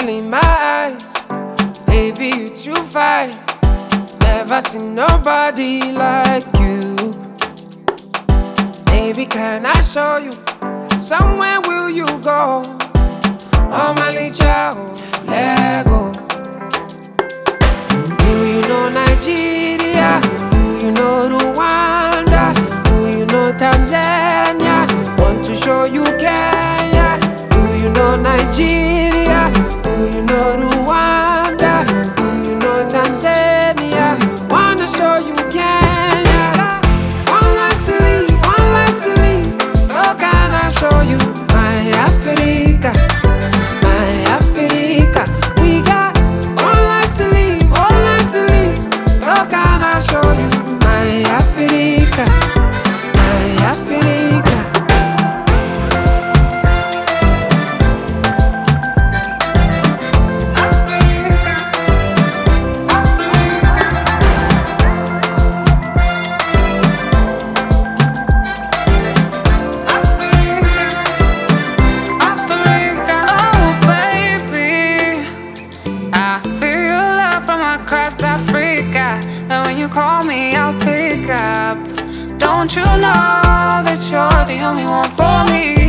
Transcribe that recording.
angel in my eyes. Baby, you too fine. Never seen nobody like you. Baby, can I show you? Somewhere will you go? Oh, my little child, let go. Do you know Nigeria? Do you know Rwanda? Do you know Tanzania? Want to show you Kenya? Do you know Nigeria? Do you know Rwanda? Do you know Tanzania? Wanna show you Kenya? One life to live, one life to live. So can I show you my Africa? My Africa. We got one life to live, one life to live. So can I show you my Africa? My Africa. Across Africa, and when you call me, I'll pick up. Don't you know that you're the only one for me?